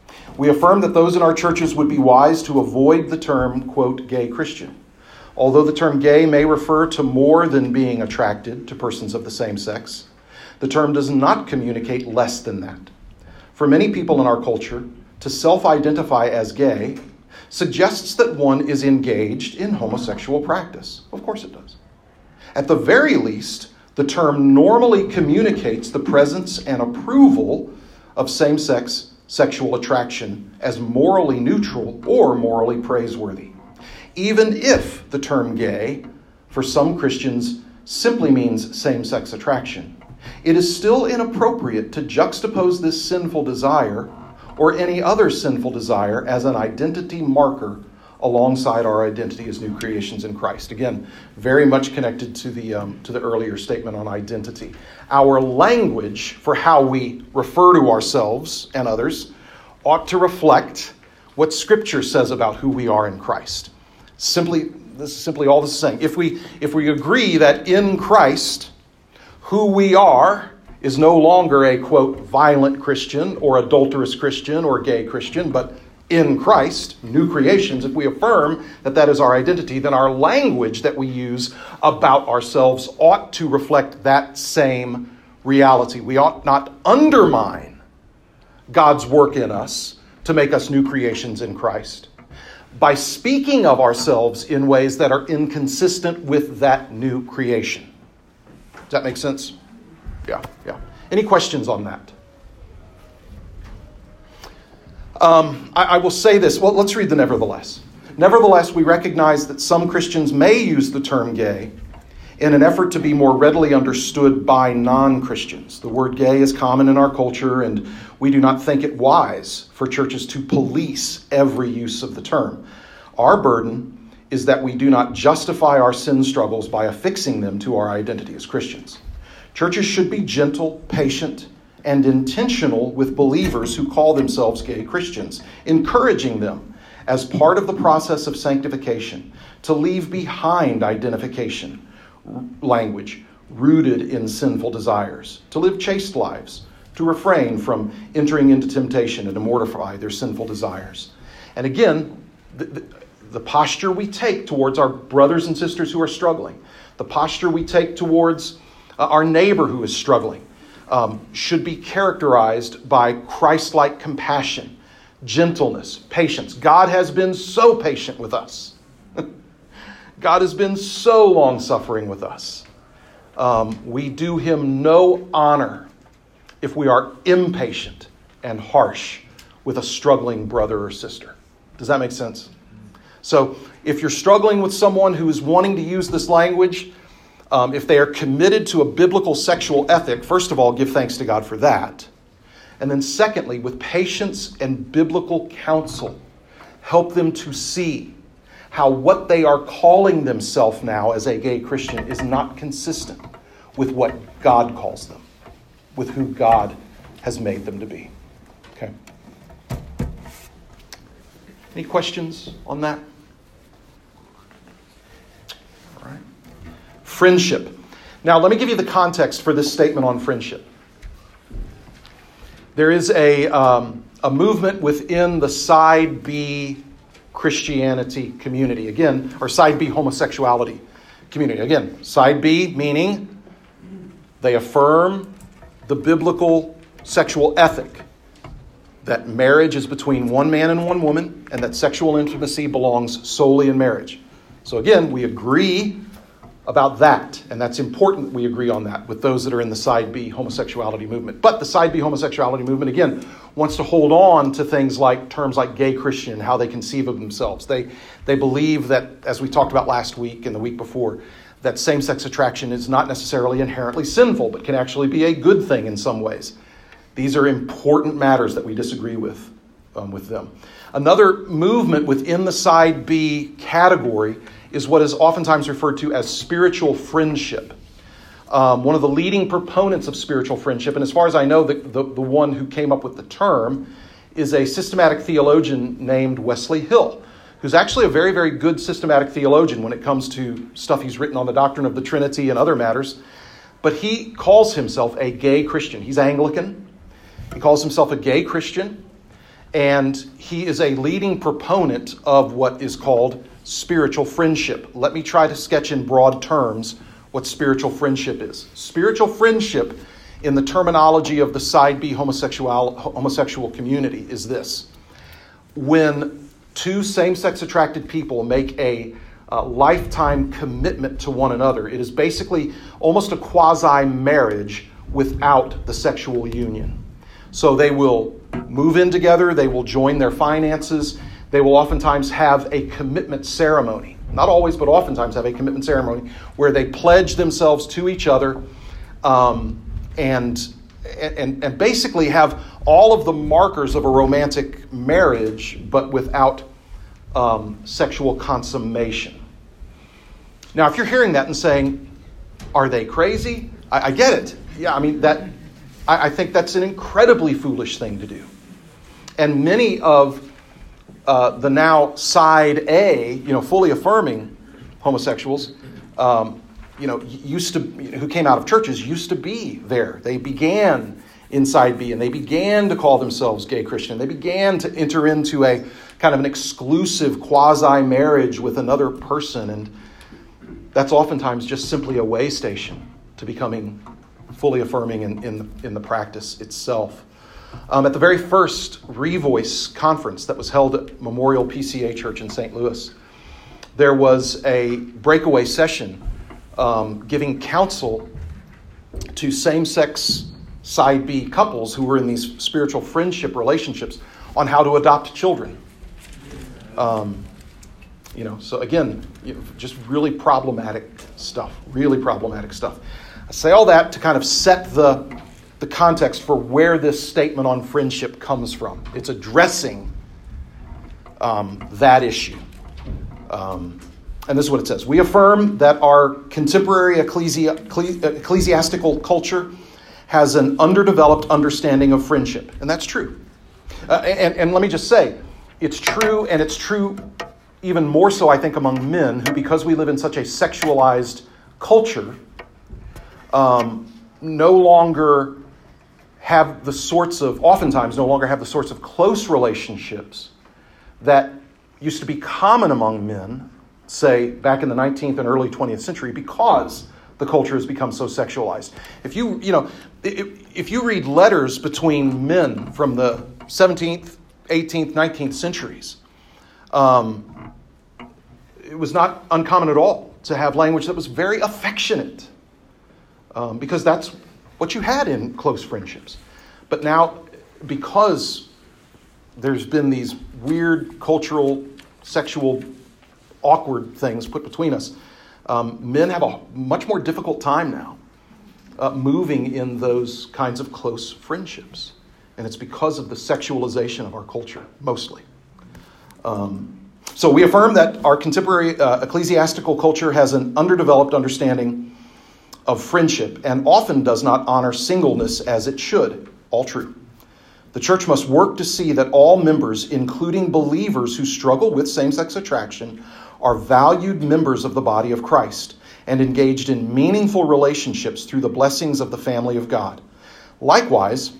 We affirm that those in our churches would be wise to avoid the term, quote, gay Christian. Although the term gay may refer to more than being attracted to persons of the same sex, the term does not communicate less than that. For many people in our culture, to self-identify as gay suggests that one is engaged in homosexual practice. Of course it does. At the very least, the term normally communicates the presence and approval of same-sex sexual attraction as morally neutral or morally praiseworthy. Even if the term gay, for some Christians, simply means same-sex attraction, it is still inappropriate to juxtapose this sinful desire or any other sinful desire as an identity marker alongside our identity as new creations in Christ. Again, very much connected to the um, to the earlier statement on identity. Our language for how we refer to ourselves and others ought to reflect what Scripture says about who we are in Christ. Simply, this is simply all this is saying. If we if we agree that in Christ, who we are is no longer a, quote, violent Christian or adulterous Christian or gay Christian, but in Christ, new creations, if we affirm that that is our identity, then our language that we use about ourselves ought to reflect that same reality. We ought not undermine God's work in us to make us new creations in Christ by speaking of ourselves in ways that are inconsistent with that new creation. Does that make sense? Yeah, yeah. Any questions on that? Um, I, I will say this. Well, let's read the nevertheless. Nevertheless, we recognize that some Christians may use the term gay in an effort to be more readily understood by non-Christians. The word gay is common in our culture, and we do not think it wise for churches to police every use of the term. Our burden is that we do not justify our sin struggles by affixing them to our identity as Christians. Churches should be gentle, patient, and intentional with believers who call themselves gay Christians, encouraging them as part of the process of sanctification to leave behind identification language rooted in sinful desires, to live chaste lives, to refrain from entering into temptation and to mortify their sinful desires. And again, the, the, the posture we take towards our brothers and sisters who are struggling, the posture we take towards uh, our neighbor who is struggling, um, should be characterized by Christ-like compassion, gentleness, patience. God has been so patient with us. God has been so long-suffering with us. Um, we do him no honor if we are impatient and harsh with a struggling brother or sister. Does that make sense? So if you're struggling with someone who is wanting to use this language, um, if they are committed to a biblical sexual ethic, first of all, give thanks to God for that. And then secondly, with patience and biblical counsel, help them to see how what they are calling themselves now as a gay Christian is not consistent with what God calls them, with who God has made them to be. Okay. Any questions on that? All right. Friendship. Now, let me give you the context for this statement on friendship. There is a, um, a movement within the Side B Christianity community. Again, or Side B homosexuality community. Again, Side B meaning they affirm the biblical sexual ethic that marriage is between one man and one woman, and that sexual intimacy belongs solely in marriage. So again, we agree about that, and that's important we agree on that with those that are in the Side B homosexuality movement. But the Side B homosexuality movement, again, wants to hold on to things like terms like gay Christian, how they conceive of themselves. They, they believe that, as we talked about last week and the week before, that same-sex attraction is not necessarily inherently sinful, but can actually be a good thing in some ways. These are important matters that we disagree with, um, with them. Another movement within the Side B category is what is oftentimes referred to as spiritual friendship. Um, one of the leading proponents of spiritual friendship, and as far as I know, the, the, the one who came up with the term, is a systematic theologian named Wesley Hill, who's actually a very, very good systematic theologian when it comes to stuff he's written on the doctrine of the Trinity and other matters. But he calls himself a gay Christian. He's Anglican. He calls himself a gay Christian. And he is a leading proponent of what is called spiritual friendship. Let me try to sketch in broad terms what spiritual friendship is. Spiritual friendship, in the terminology of the Side B homosexual, homosexual community, is this. When two same-sex attracted people make a uh, lifetime commitment to one another, it is basically almost a quasi-marriage without the sexual union. So they will move in together, they will join their finances, they will oftentimes have a commitment ceremony. Not always, but oftentimes have a commitment ceremony where they pledge themselves to each other um, and, and, and basically have all of the markers of a romantic marriage, but without um, sexual consummation. Now, if you're hearing that and saying, are they crazy? I, I get it. Yeah, I mean, that. I, I think that's an incredibly foolish thing to do. And many of uh, the now Side A, you know, fully affirming homosexuals, um, you know, used to, who came out of churches, used to be there. They began in Side B, and they began to call themselves gay Christian. They began to enter into a kind of an exclusive quasi-marriage with another person, and that's oftentimes just simply a way station to becoming fully affirming in, in, the, in the practice itself. Um, at the very first Revoice conference that was held at Memorial P C A Church in Saint Louis, there was a breakaway session um, giving counsel to same-sex Side B couples who were in these spiritual friendship relationships on how to adopt children. Um, you know, so again, you know, just really problematic stuff, really problematic stuff. I say all that to kind of set the, the context for where this statement on friendship comes from. It's addressing um, that issue. Um, and this is what it says. We affirm that our contemporary ecclesi- ecclesiastical culture has an underdeveloped understanding of friendship. And that's true. Uh, and, and let me just say, it's true, and it's true even more so, I think, among men who, because we live in such a sexualized culture, um, no longer have the sorts of, oftentimes no longer have the sorts of close relationships that used to be common among men, say, back in the nineteenth and early twentieth century, because the culture has become so sexualized. If you, you know, if, if you read letters between men from the seventeenth, eighteenth, nineteenth centuries, um, it was not uncommon at all to have language that was very affectionate, um, because that's what you had in close friendships. But now, because there's been these weird cultural, sexual, awkward things put between us. Um, men have a much more difficult time now uh, moving in those kinds of close friendships. And it's because of the sexualization of our culture, mostly. Um, so we affirm that our contemporary uh, ecclesiastical culture has an underdeveloped understanding of friendship and often does not honor singleness as it should. All true. The church must work to see that all members, including believers who struggle with same-sex attraction, are valued members of the body of Christ and engaged in meaningful relationships through the blessings of the family of God. Likewise,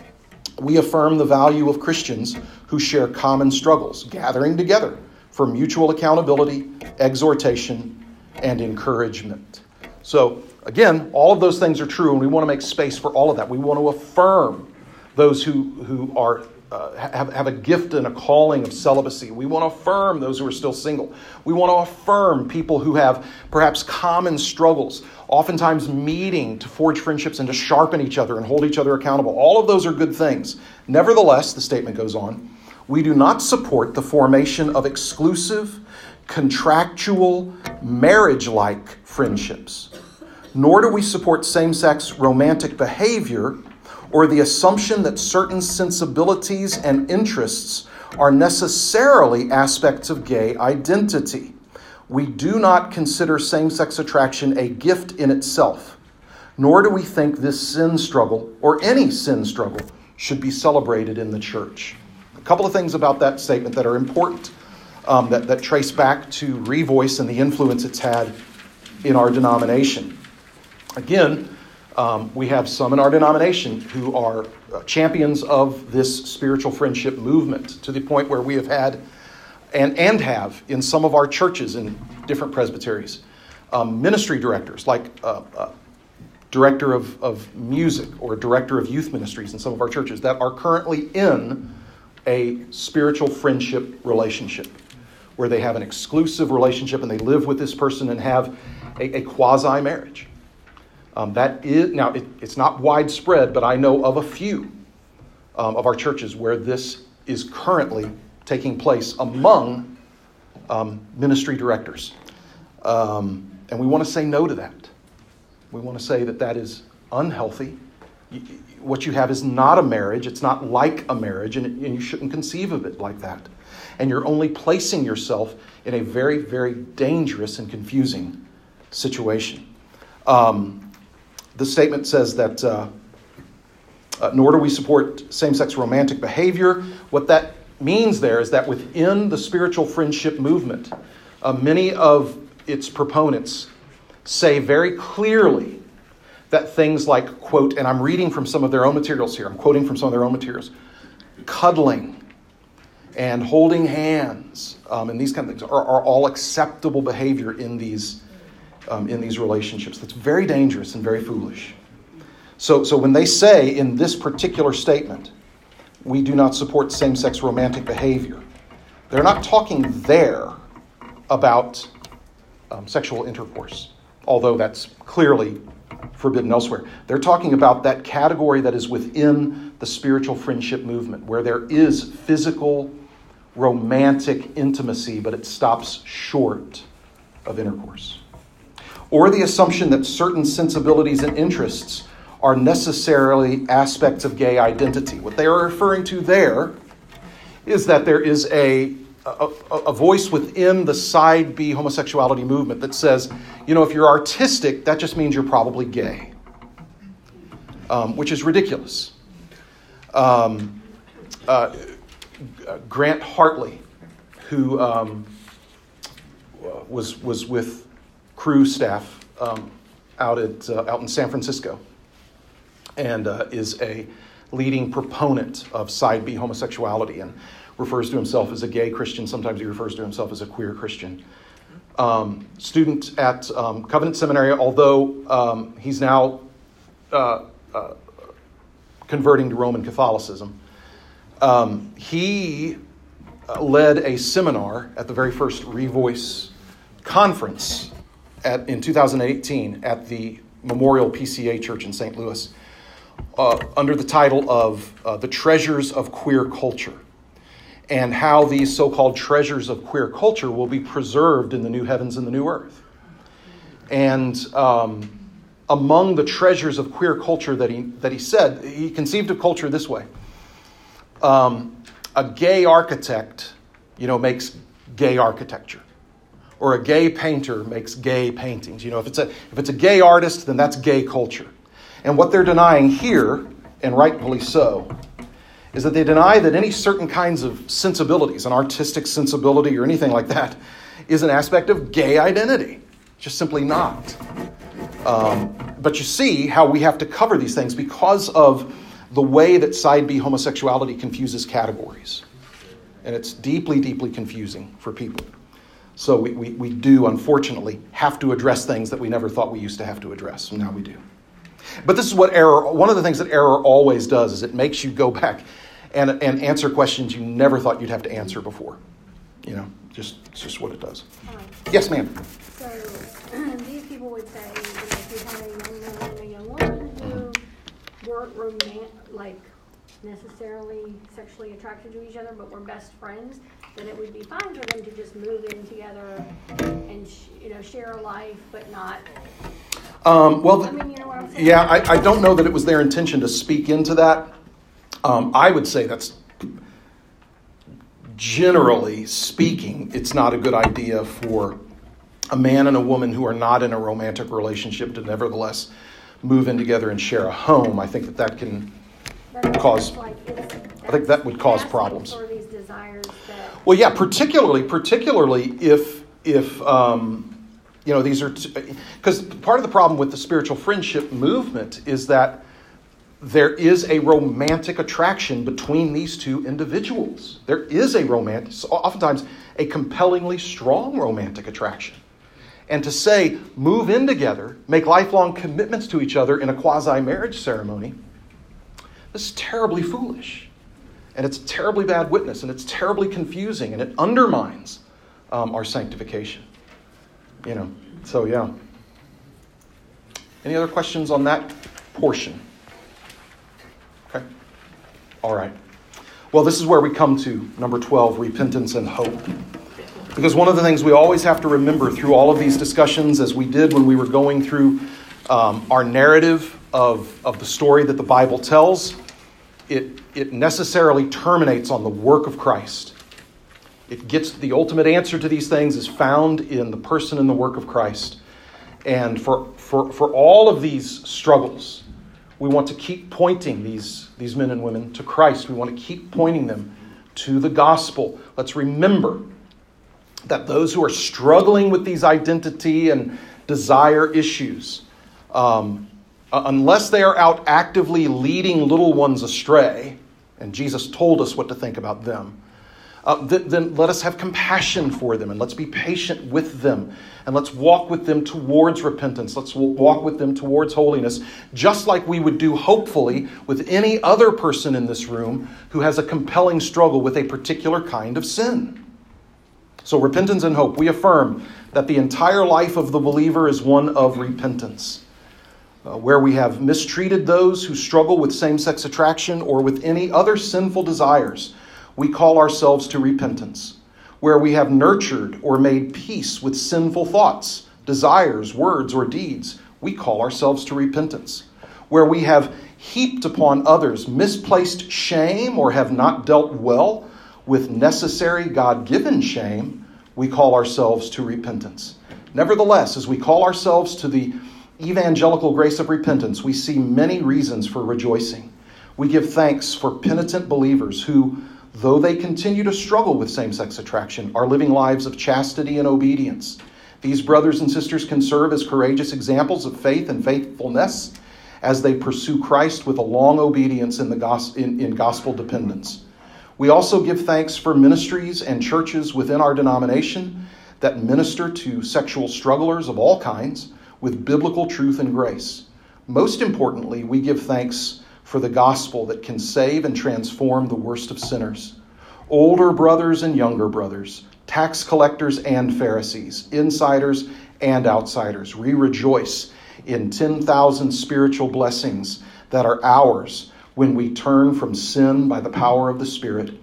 we affirm the value of Christians who share common struggles, gathering together for mutual accountability, exhortation, and encouragement. So, again, all of those things are true, and we want to make space for all of that. We want to affirm those who, who are uh, have, have a gift and a calling of celibacy. We want to affirm those who are still single. We want to affirm people who have perhaps common struggles, oftentimes meeting to forge friendships and to sharpen each other and hold each other accountable. All of those are good things. Nevertheless, the statement goes on, we do not support the formation of exclusive, contractual, marriage-like friendships, nor do we support same-sex romantic behavior or the assumption that certain sensibilities and interests are necessarily aspects of gay identity. We do not consider same-sex attraction a gift in itself, nor do we think this sin struggle, or any sin struggle, should be celebrated in the church. A couple of things about that statement that are important, um, that, that trace back to Revoice and the influence it's had in our denomination. Again, um, we have some in our denomination who are uh, champions of this spiritual friendship movement, to the point where we have had and, and have in some of our churches in different presbyteries, um, ministry directors like uh, uh, director of, of music or director of youth ministries in some of our churches that are currently in a spiritual friendship relationship where they have an exclusive relationship and they live with this person and have a, a quasi-marriage. Um, that is now it, it's not widespread, but I know of a few um, of our churches where this is currently taking place among um, ministry directors, um, and we want to say no to that. We want to say that that is unhealthy. You, what you have is not a marriage; it's not like a marriage, and, and you shouldn't conceive of it like that. And you're only placing yourself in a very, very dangerous and confusing situation. Um, The statement says that uh, uh, nor do we support same-sex romantic behavior. What that means there is that within the spiritual friendship movement, uh, many of its proponents say very clearly that things like, quote, and I'm reading from some of their own materials here, I'm quoting from some of their own materials, cuddling and holding hands um, and these kind of things are, are all acceptable behavior in these Um, in these relationships. That's very dangerous and very foolish. So, so when they say in this particular statement, we do not support same-sex romantic behavior, they're not talking there about um, sexual intercourse, although that's clearly forbidden elsewhere. They're talking about that category that is within the spiritual friendship movement, where there is physical, romantic intimacy, but it stops short of intercourse. Or the assumption that certain sensibilities and interests are necessarily aspects of gay identity. What they are referring to there is that there is a, a, a voice within the side B homosexuality movement that says, you know, if you're artistic, that just means you're probably gay, um, which is ridiculous. Um, uh, Grant Hartley, who um, was was with Cru staff um, out at uh, out in San Francisco, and uh, is a leading proponent of side B homosexuality, and refers to himself as a gay Christian. Sometimes he refers to himself as a queer Christian. Um, student at um, Covenant Seminary, although um, he's now uh, uh, converting to Roman Catholicism. Um, he uh, led a seminar at the very first Revoice conference At, in two thousand eighteen at the Memorial P C A Church in Saint Louis, uh, under the title of uh, The Treasures of Queer Culture. and how these so-called treasures of queer culture will be preserved in the new heavens and the new earth. And um, among the treasures of queer culture that he that he said, he conceived of culture this way. Um, a gay architect, you know, makes gay architecture. Or a gay painter makes gay paintings. You know, if it's a if it's a gay artist, then that's gay culture. And what they're denying here, and rightfully so, is that they deny that any certain kinds of sensibilities, an artistic sensibility or anything like that, is an aspect of gay identity. Just simply not. Um, but you see how we have to cover these things because of the way that Side B homosexuality confuses categories. And it's deeply, deeply confusing for people. So we, we, we do, unfortunately, have to address things that we never thought we used to have to address. And now we do. But this is what error, one of the things that error always does is it makes you go back and, and answer questions you never thought you'd have to answer before. You know, just it's just what it does. Right. Yes, ma'am. So these people would say, you know, if you had a young man and a young woman who weren't romantic, like necessarily sexually attracted to each other, but were best friends, then it would be fine for them to just move in together and sh- you know share a life, but not. Um, well, I mean, you know what I'm saying? yeah, I, I don't know that it was their intention to speak into that. Um, I would say that's generally speaking, it's not a good idea for a man and a woman who are not in a romantic relationship to nevertheless move in together and share a home. I think that that can cause. Like it's, I think that would cause asking problems. For these desires that. Well, yeah, particularly, particularly if if um, you know these are because t- part of the problem with the spiritual friendship movement is that there is a romantic attraction between these two individuals. There is a romantic, oftentimes a compellingly strong romantic attraction. And to say, move in together, make lifelong commitments to each other in a quasi-marriage ceremony, this is terribly foolish. And it's a terribly bad witness, and it's terribly confusing, and it undermines um, our sanctification. You know, so yeah. Any other questions on that portion? Okay. All right. Well, this is where we come to number twelve, repentance and hope. Because one of the things we always have to remember through all of these discussions, as we did when we were going through um, our narrative of, of the story that the Bible tells, it, it necessarily terminates on the work of Christ. It gets the ultimate answer to these things is found in the person and the work of Christ. And for, for, for all of these struggles, we want to keep pointing these, these men and women to Christ. We want to keep pointing them to the gospel. Let's remember that those who are struggling with these identity and desire issues, um, unless they are out actively leading little ones astray, and Jesus told us what to think about them, uh, th- then let us have compassion for them and let's be patient with them and let's walk with them towards repentance. Let's walk with them towards holiness, just like we would do, hopefully, with any other person in this room who has a compelling struggle with a particular kind of sin. So repentance and hope. We affirm that the entire life of the believer is one of repentance, uh, where we have mistreated those who struggle with same-sex attraction or with any other sinful desires. We call ourselves to repentance. Where we have nurtured or made peace with sinful thoughts, desires, words, or deeds, we call ourselves to repentance. Where we have heaped upon others misplaced shame or have not dealt well with necessary God-given shame, we call ourselves to repentance. Nevertheless, as we call ourselves to the evangelical grace of repentance, we see many reasons for rejoicing. We give thanks for penitent believers who, though they continue to struggle with same-sex attraction, are living lives of chastity and obedience. These brothers and sisters can serve as courageous examples of faith and faithfulness as they pursue Christ with a long obedience in, the gos- in, in gospel dependence. We also give thanks for ministries and churches within our denomination that minister to sexual strugglers of all kinds with biblical truth and grace. Most importantly, we give thanks for the gospel that can save and transform the worst of sinners. Older brothers and younger brothers, tax collectors and Pharisees, insiders and outsiders, we rejoice in ten thousand spiritual blessings that are ours when we turn from sin by the power of the Spirit,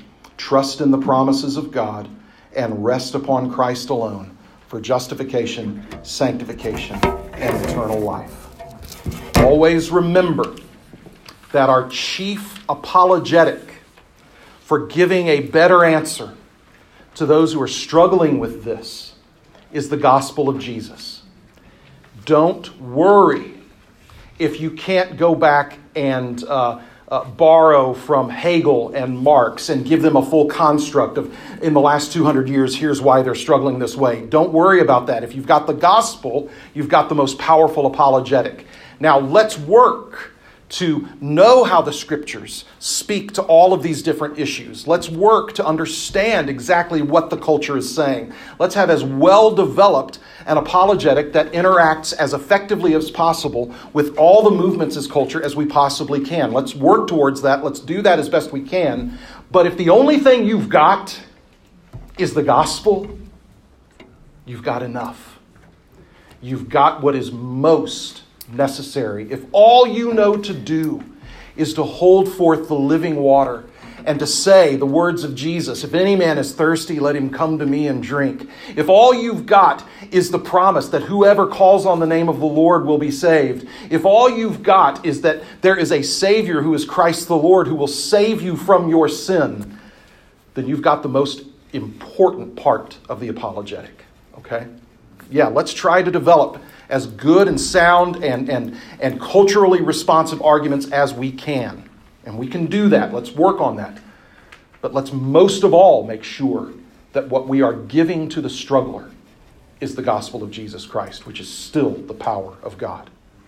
trust in the promises of God, and rest upon Christ alone for justification, sanctification, and eternal life. Always remember that our chief apologetic for giving a better answer to those who are struggling with this is the gospel of Jesus. Don't worry if you can't go back and uh, uh, borrow from Hegel and Marx and give them a full construct of, in the last two hundred years, here's why they're struggling this way. Don't worry about that. If you've got the gospel, you've got the most powerful apologetic. Now let's work to know how the Scriptures speak to all of these different issues. Let's work to understand exactly what the culture is saying. Let's have as well developed an apologetic that interacts as effectively as possible with all the movements as culture as we possibly can. Let's work towards that. Let's do that as best we can. But if the only thing you've got is the gospel, you've got enough. You've got what is most necessary. If all you know to do is to hold forth the living water and to say the words of Jesus, if any man is thirsty, let him come to me and drink. If all you've got is the promise that whoever calls on the name of the Lord will be saved. If all you've got is that there is a Savior who is Christ the Lord who will save you from your sin, then you've got the most important part of the apologetic. Okay? Yeah, let's try to develop as good and sound and, and, and culturally responsive arguments as we can. And we can do that. Let's work on that. But let's most of all make sure that what we are giving to the struggler is the gospel of Jesus Christ, which is still the power of God.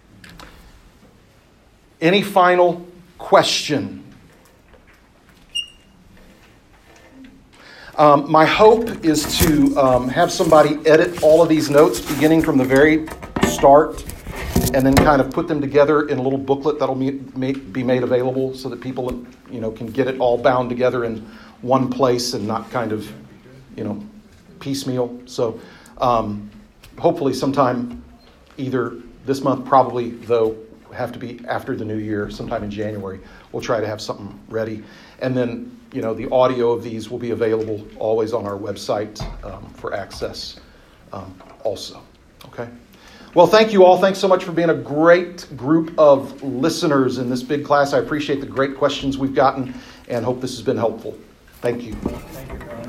Any final question? Um, my hope is to um, have somebody edit all of these notes beginning from the very start and then kind of put them together in a little booklet that'll be made available so that people, you know, can get it all bound together in one place and not kind of, you know, piecemeal. So um, hopefully sometime either this month, probably though have to be after the new year, sometime in January, we'll try to have something ready. And then, you know, the audio of these will be available always on our website um, for access um, also. Okay? Well, thank you all. Thanks so much for being a great group of listeners in this big class. I appreciate the great questions we've gotten and hope this has been helpful. Thank you. Thank you, Carl.